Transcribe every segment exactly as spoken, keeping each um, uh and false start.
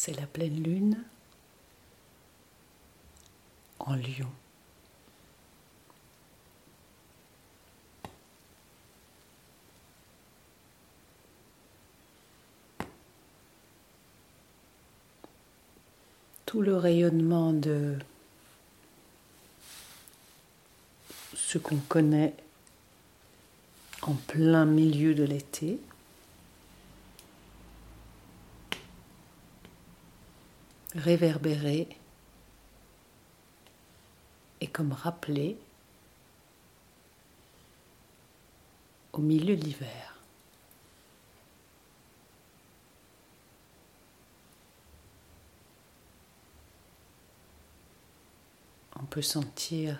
C'est la pleine lune en Lion. Tout le rayonnement de ce qu'on connaît en plein milieu de l'été réverbéré et comme rappelé au milieu de l'hiver. On peut sentir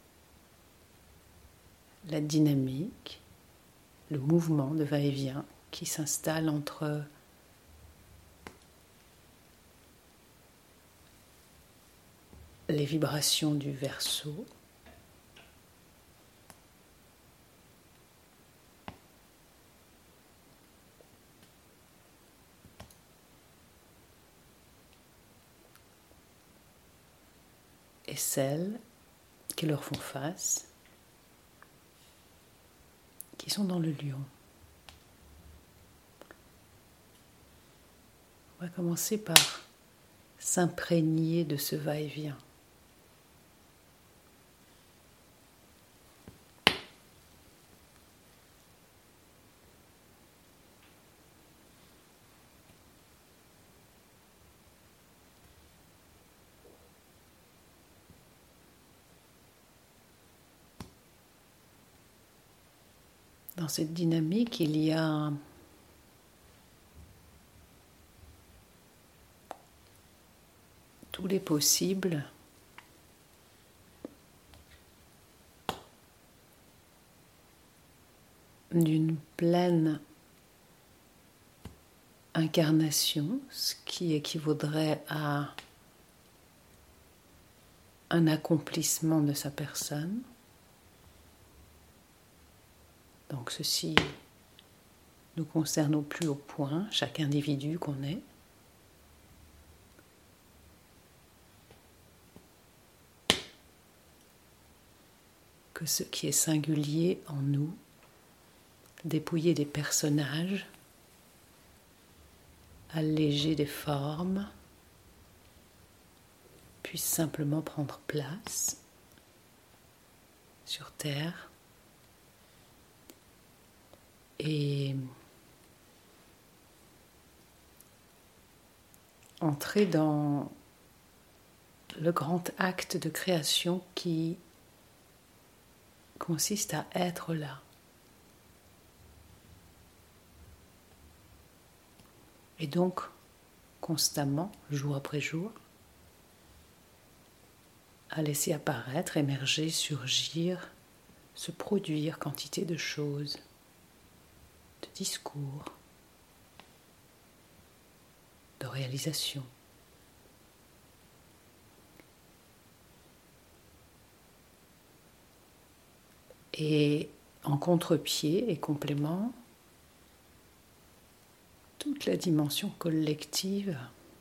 la dynamique, le mouvement de va-et-vient qui s'installe entre les vibrations du Verseau et celles qui leur font face, qui sont dans le Lion. On va commencer par s'imprégner de ce va-et-vient. Dans cette dynamique, il y a tous les possibles d'une pleine incarnation, ce qui équivaudrait à un accomplissement de sa personne. Donc ceci nous concerne au plus haut point, chaque individu qu'on est. Que ce qui est singulier en nous, dépouillé des personnages, allégé des formes, puisse simplement prendre place sur Terre et entrer dans le grand acte de création qui consiste à être là. Et donc, constamment, jour après jour, à laisser apparaître, émerger, surgir, se produire quantité de choses, de discours, de réalisations. Et en contre-pied et complément, toute la dimension collective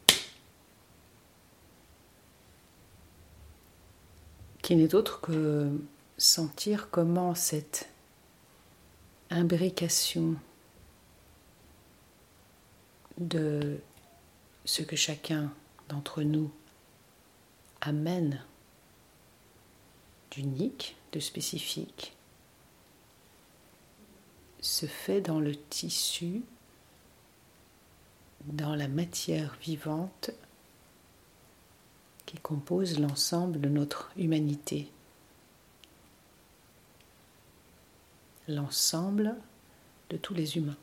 qui n'est autre que sentir comment cette imbrication de ce que chacun d'entre nous amène d'unique, de spécifique, se fait dans le tissu, dans la matière vivante qui compose l'ensemble de notre humanité. L'ensemble de tous les humains.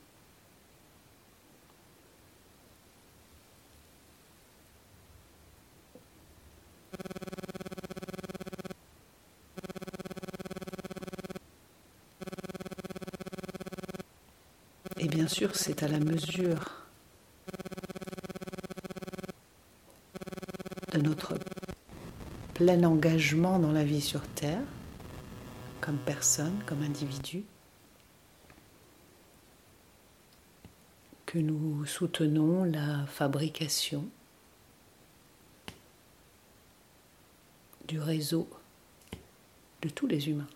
Et bien sûr, c'est à la mesure de notre plein engagement dans la vie sur Terre, comme personne, comme individu, que nous soutenons la fabrication du réseau de tous les humains.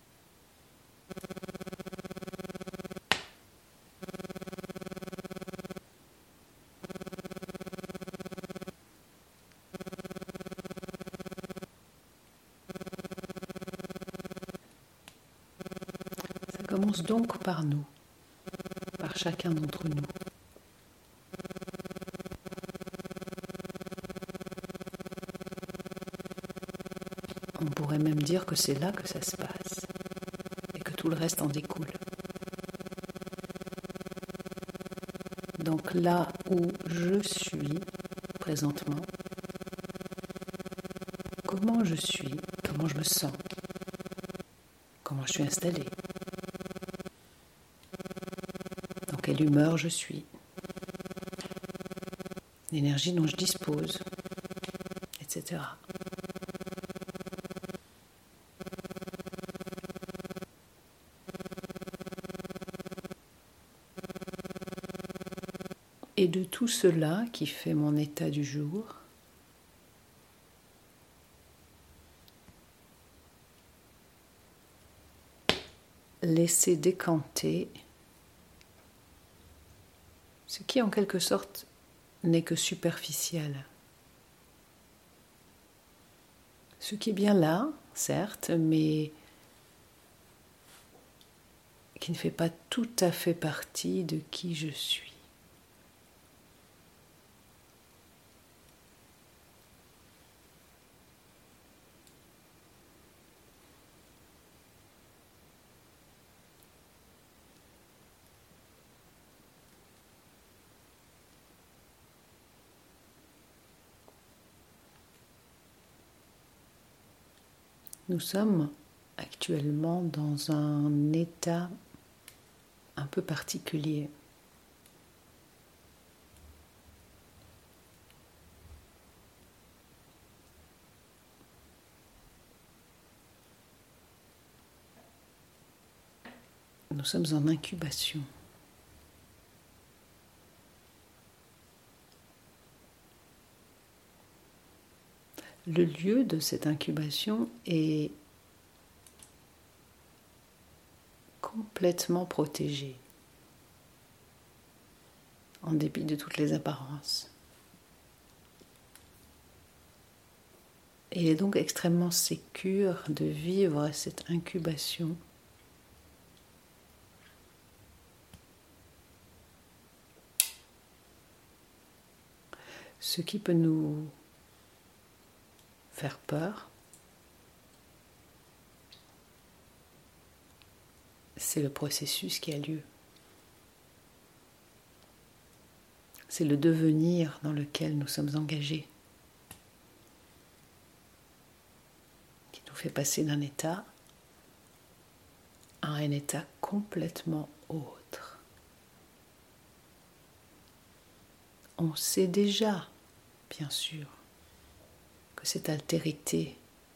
Ça commence donc par nous, par chacun d'entre nous. On pourrait même dire que c'est là que ça se passe et que tout le reste en découle. Donc là où je suis présentement, comment je suis, comment je me sens, comment je suis installée, dans quelle humeur je suis, l'énergie dont je dispose, et cetera. Et de tout cela qui fait mon état du jour, laisser décanter ce qui en quelque sorte n'est que superficiel. Ce qui est bien là, certes, mais qui ne fait pas tout à fait partie de qui je suis. Nous sommes actuellement dans un état un peu particulier. Nous sommes en incubation. Le lieu de cette incubation est complètement protégé, en dépit de toutes les apparences. Et il est donc extrêmement sécure de vivre cette incubation ce qui peut nous faire peur, c'est le processus qui a lieu. C'est le devenir dans lequel nous sommes engagés, qui nous fait passer d'un état à un état complètement autre. On sait déjà, bien sûr, que cette altérité,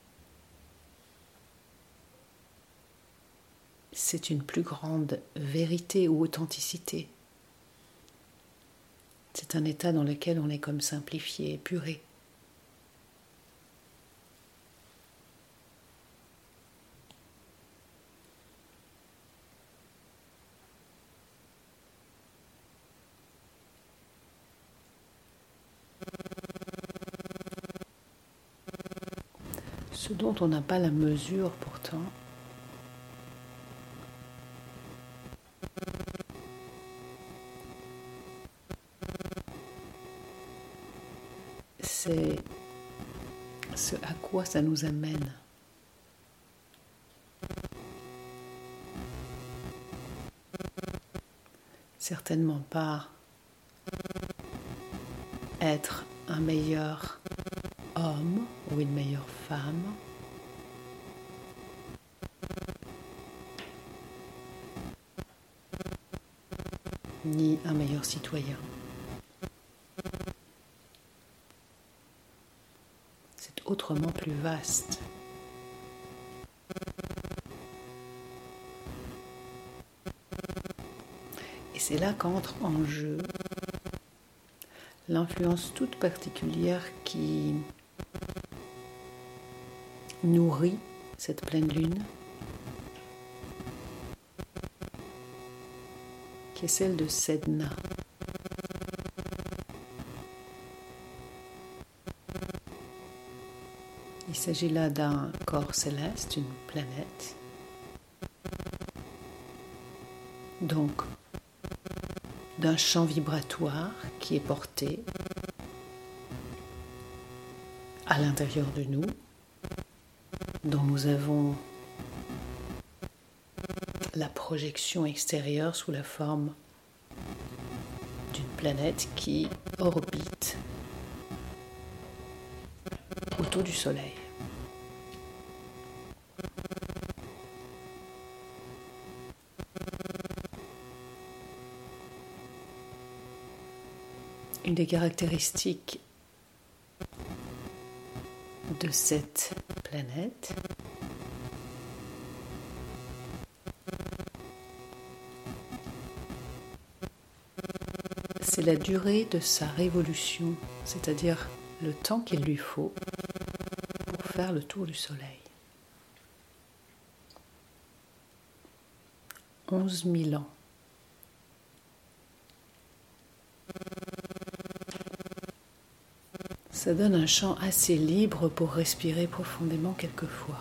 c'est une plus grande vérité ou authenticité. C'est un état dans lequel on est comme simplifié, épuré. Ce dont on n'a pas la mesure pourtant, c'est ce à quoi ça nous amène. Certainement pas être un meilleur homme ou une meilleure femme, ni un meilleur citoyen. C'est autrement plus vaste. Et c'est là qu'entre en jeu l'influence toute particulière qui nourrit cette pleine lune, qui est celle de Sedna. Il s'agit là d'un corps céleste, une planète. Donc, d'un champ vibratoire qui est porté à l'intérieur de nous, dont nous avons la projection extérieure sous la forme d'une planète qui orbite autour du Soleil. Une des caractéristiques de cette planète c'est la durée de sa révolution, c'est-à-dire le temps qu'il lui faut pour faire le tour du Soleil. Onze mille ans. Ça donne un champ assez libre pour respirer profondément quelquefois.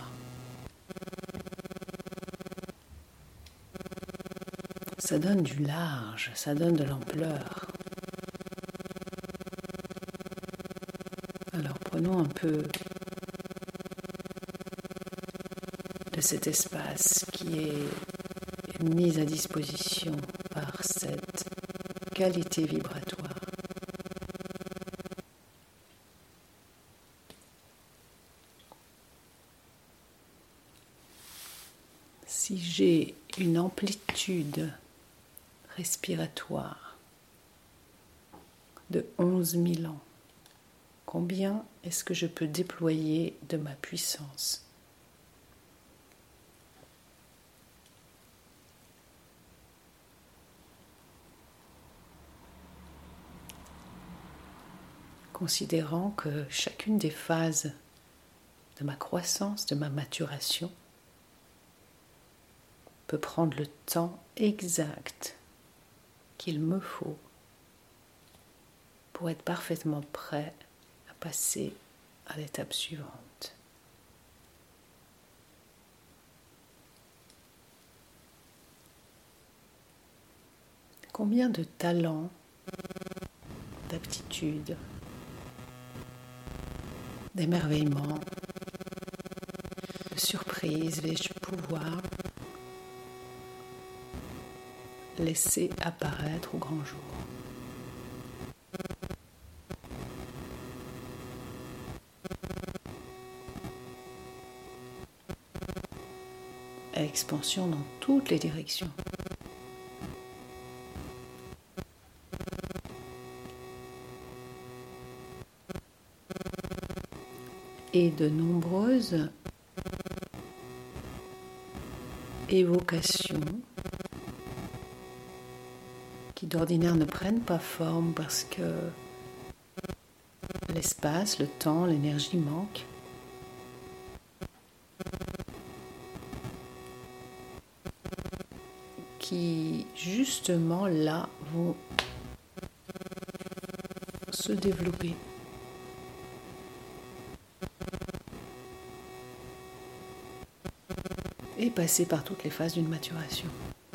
Ça donne du large, ça donne de l'ampleur. Alors prenons un peu de cet espace qui est mis à disposition par cette qualité vibratoire. Si j'ai une amplitude respiratoire de onze mille ans, combien est-ce que je peux déployer de ma puissance ? Considérant que chacune des phases de ma croissance, de ma maturation, peut prendre le temps exact qu'il me faut pour être parfaitement prêt à passer à l'étape suivante. Combien de talents, d'aptitudes, d'émerveillement, de surprises vais-je pouvoir laisser apparaître au grand jour. Expansion dans toutes les directions. Et de nombreuses évocations qui d'ordinaire ne prennent pas forme parce que l'espace, le temps, l'énergie manquent. Qui justement là vont se développer. Et passer par toutes les phases d'une maturation.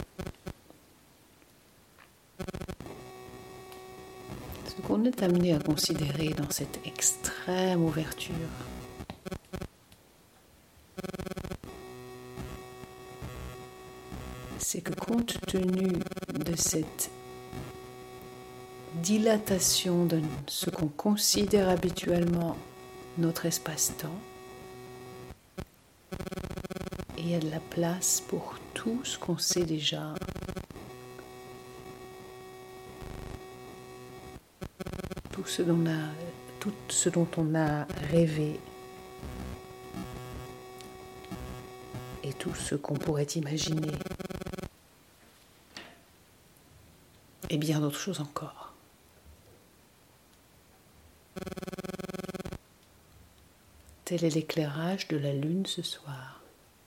Ce qu'on est amené à considérer dans cette extrême ouverture, c'est que compte tenu de cette dilatation de ce qu'on considère habituellement notre espace-temps, il y a de la place pour tout ce qu'on sait déjà. Tout ce dont on a, tout ce dont on a rêvé et tout ce qu'on pourrait imaginer et bien d'autres choses encore. Tel est l'éclairage de la lune ce soir.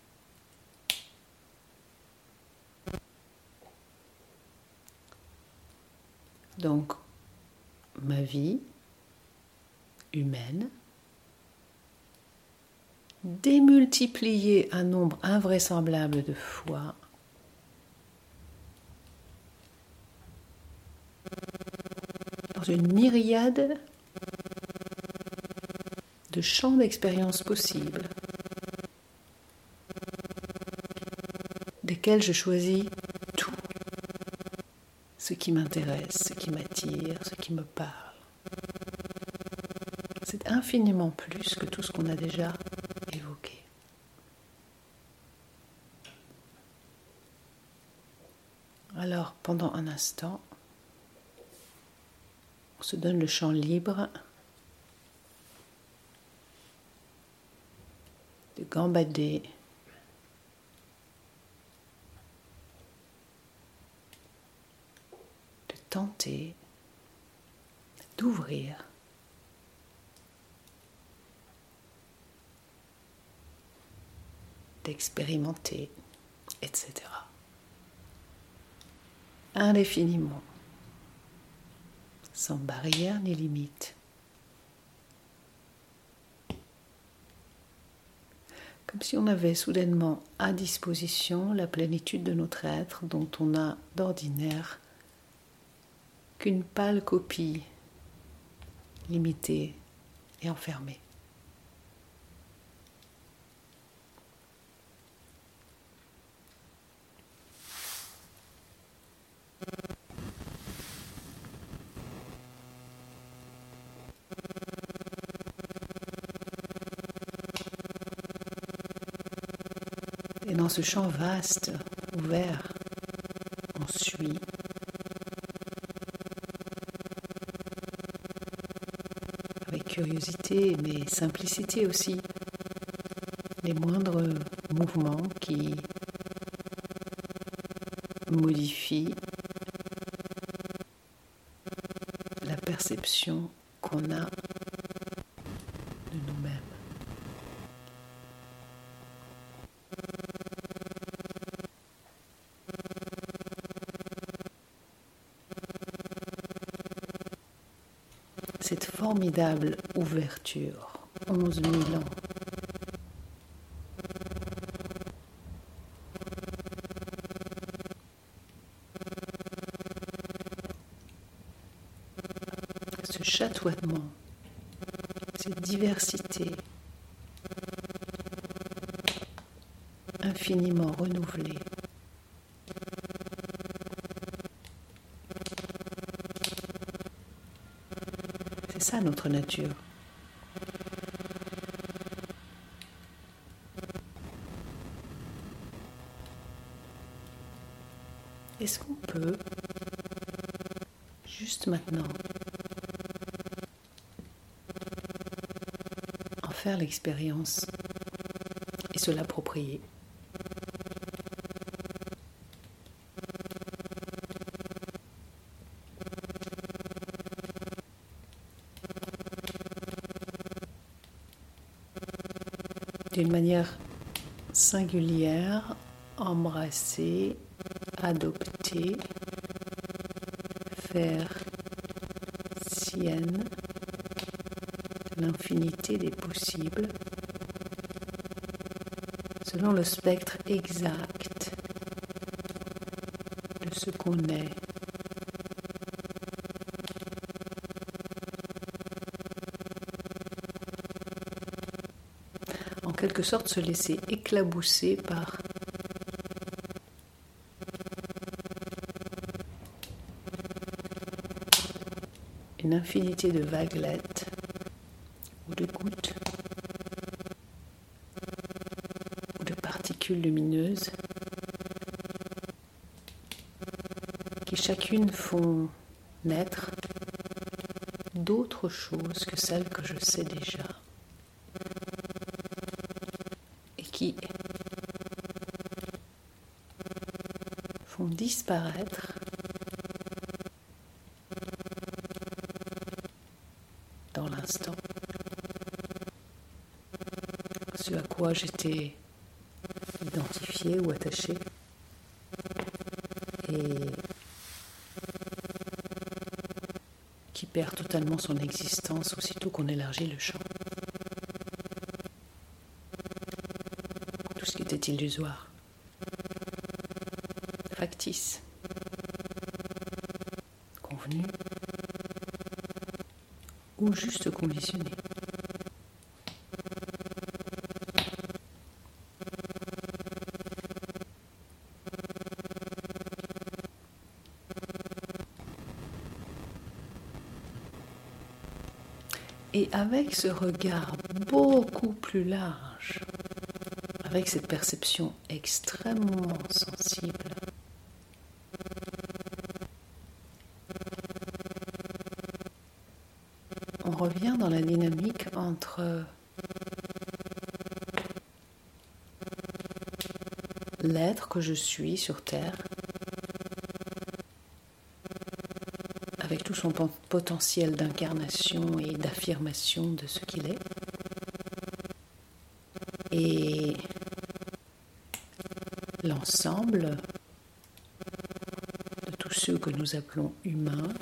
Donc, ma vie humaine, démultipliée un nombre invraisemblable de fois, dans une myriade de champs d'expérience possibles, desquels je choisis tout, ce qui m'intéresse, ce qui m'attire, ce qui me parle. C'est infiniment plus que tout ce qu'on a déjà évoqué. Alors, pendant un instant, on se donne le champ libre de gambader, de tenter, d'ouvrir, d'expérimenter, et cetera. Indéfiniment, sans barrière ni limite. Comme si on avait soudainement à disposition la plénitude de notre être dont on n'a d'ordinaire qu'une pâle copie, limitée et enfermée. Et dans ce champ vaste, ouvert, on suit avec curiosité, mais simplicité aussi, les moindres mouvements qui modifient la perception qu'on a de nous-mêmes. Cette formidable ouverture, onze mille ans, ce chatoiement, cette diversité infiniment renouvelée, c'est ça notre nature. Est-ce qu'on peut, juste maintenant, en faire l'expérience et se l'approprier? D'une manière singulière, embrasser, adopter, faire sienne l'infinité des possibles selon le spectre exact de ce qu'on est. En quelque sorte, se laisser éclabousser par une infinité de vaguelettes ou de gouttes ou de particules lumineuses qui chacune font naître d'autres choses que celles que je sais déjà et qui font disparaître dans l'instant ce à quoi j'étais identifié ou attaché, et qui perd totalement son existence aussitôt qu'on élargit le champ. Tout ce qui était illusoire, factice, convenu ou juste conditionné. Et avec ce regard beaucoup plus large, avec cette perception extrêmement sensible, on revient dans la dynamique entre l'être que je suis sur Terre, avec tout son potentiel d'incarnation et d'affirmation de ce qu'il est, et l'ensemble de tous ceux que nous appelons humains,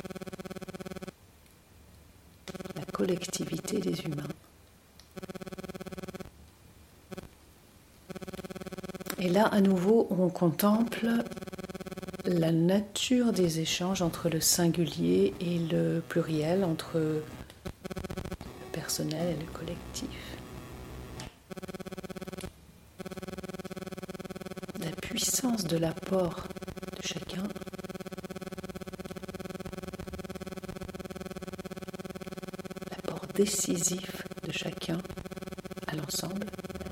la collectivité des humains. Et là, à nouveau, on contemple la nature des échanges entre le singulier et le pluriel, entre le personnel et le collectif. La puissance de l'apport de chacun, l'apport décisif de chacun à l'ensemble,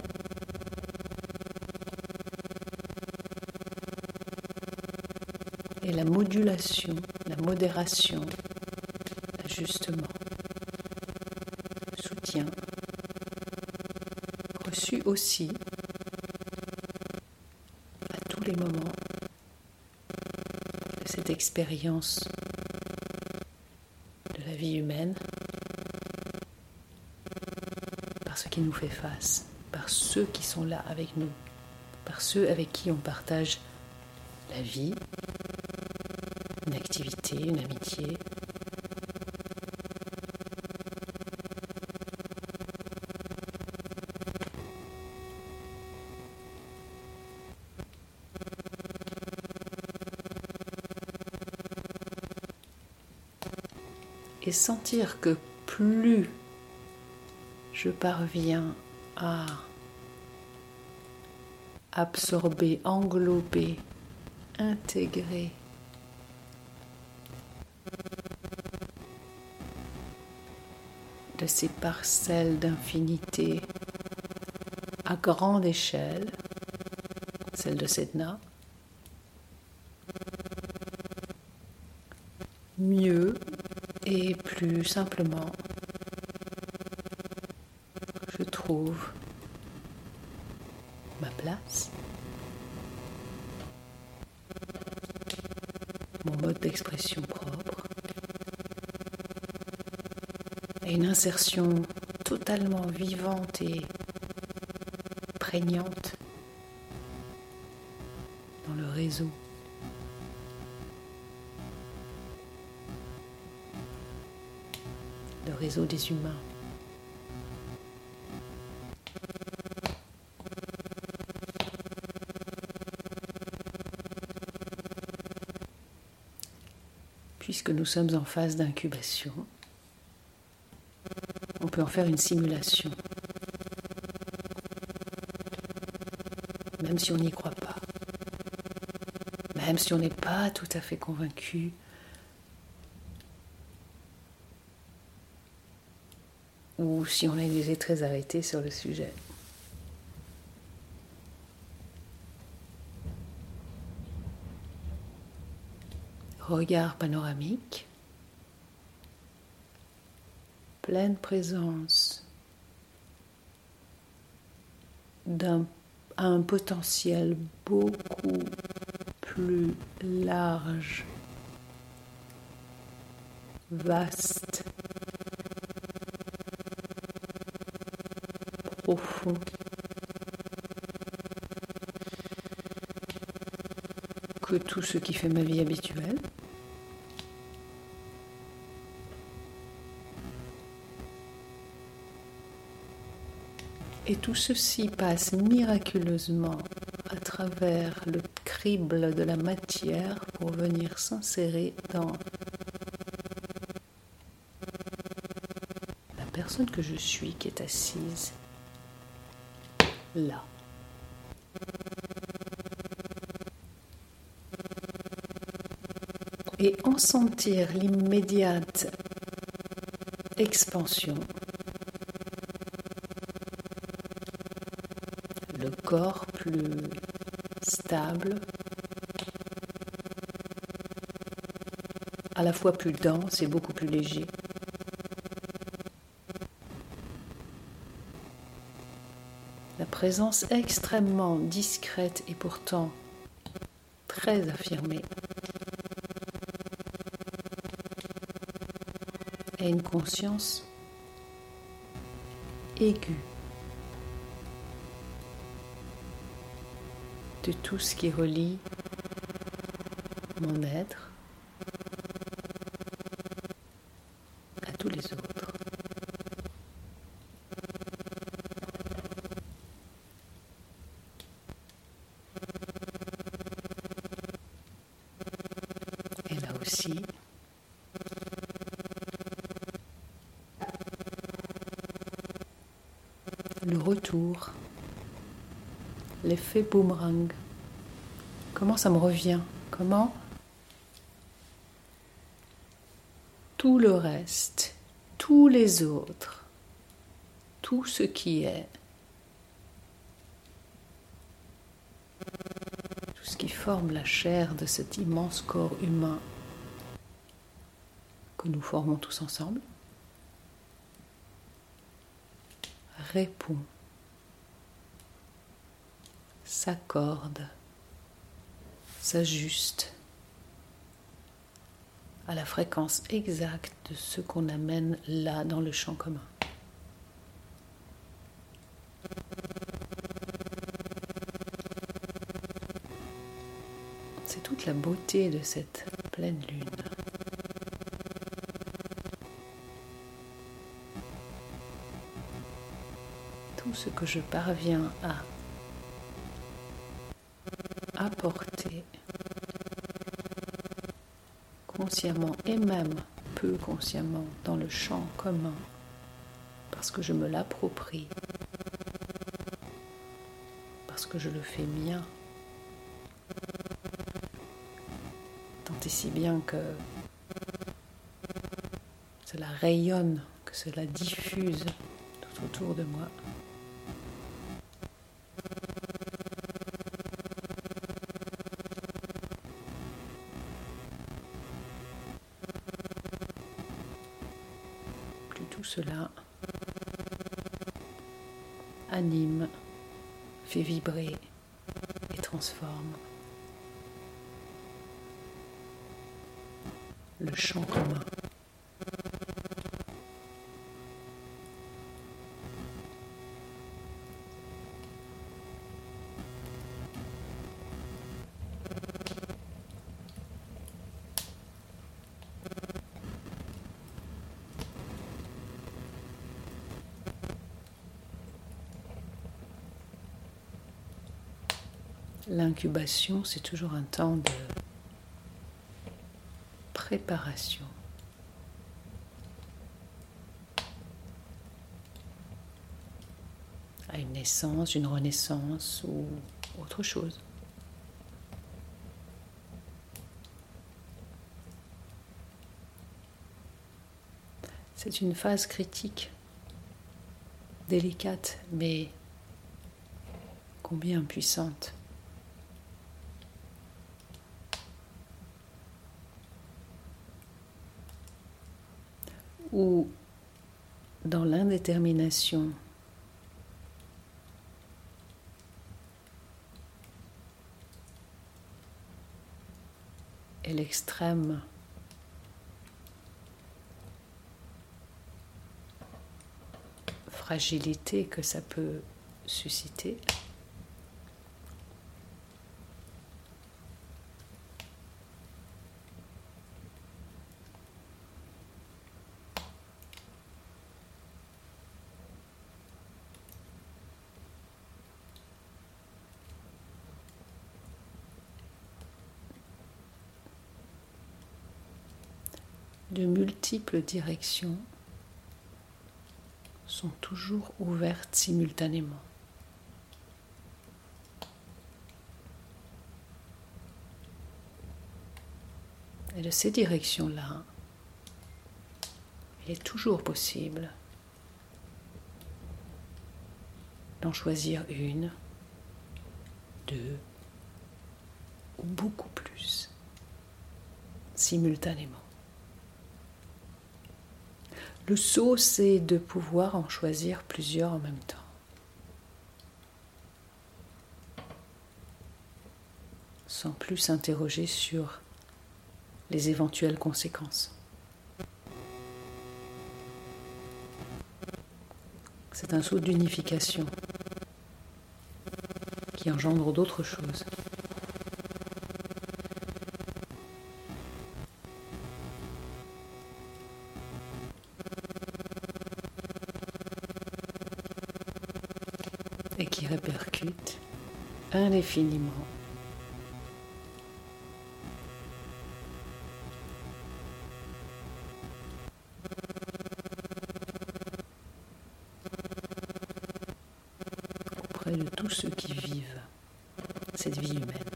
et la modulation, la modération, l'ajustement, le soutien, reçu aussi à tous les moments de cette expérience de la vie humaine, par ce qui nous fait face, par ceux qui sont là avec nous, par ceux avec qui on partage la vie, une activité, une amitié. Et sentir que plus je parviens à absorber, englober, intégrer de ces parcelles d'infinité à grande échelle, celle de Sedna, mieux et plus simplement, je trouve ma place, mon mode d'expression propre, et une insertion totalement vivante et prégnante dans le réseau. Le réseau des humains. Puisque nous sommes en phase d'incubation, on peut en faire une simulation, même si on n'y croit pas, même si on n'est pas tout à fait convaincu, ou si on est déjà très arrêté sur le sujet. Regard panoramique, pleine présence d'un un potentiel beaucoup plus large, vaste, profond. Que tout ce qui fait ma vie habituelle. Et tout ceci passe miraculeusement à travers le crible de la matière pour venir s'insérer dans la personne que je suis qui est assise là. Et en sentir l'immédiate expansion. Le corps plus stable, à la fois plus dense et beaucoup plus léger. La présence extrêmement discrète et pourtant très affirmée et une conscience aiguë de tout ce qui relie mon être à tous les autres. Et là aussi, le retour, l'effet boomerang. Comment ça me revient? Comment tout le reste, tous les autres, tout ce qui est, tout ce qui forme la chair de cet immense corps humain que nous formons tous ensemble, répond, s'accorde, s'ajuste à la fréquence exacte de ce qu'on amène là dans le champ commun. C'est toute la beauté de cette pleine lune. Tout ce que je parviens à apporter consciemment et même peu consciemment dans le champ commun parce que je me l'approprie, parce que je le fais mien, tant et si bien que cela rayonne, que cela diffuse tout autour de moi. Tout cela anime, fait vibrer et transforme le champ commun. L'incubation, c'est toujours un temps de préparation. À une naissance, une renaissance ou autre chose. C'est une phase critique, délicate, mais combien puissante. Où, dans l'indétermination, et l'extrême fragilité que ça peut susciter. De multiples directions sont toujours ouvertes simultanément. Et de ces directions-là, il est toujours possible d'en choisir une, deux ou beaucoup plus simultanément. Le saut, c'est de pouvoir en choisir plusieurs en même temps. Sans plus s'interroger sur les éventuelles conséquences. C'est un saut d'unification qui engendre d'autres choses. Et qui répercute indéfiniment auprès de tous ceux qui vivent cette vie humaine.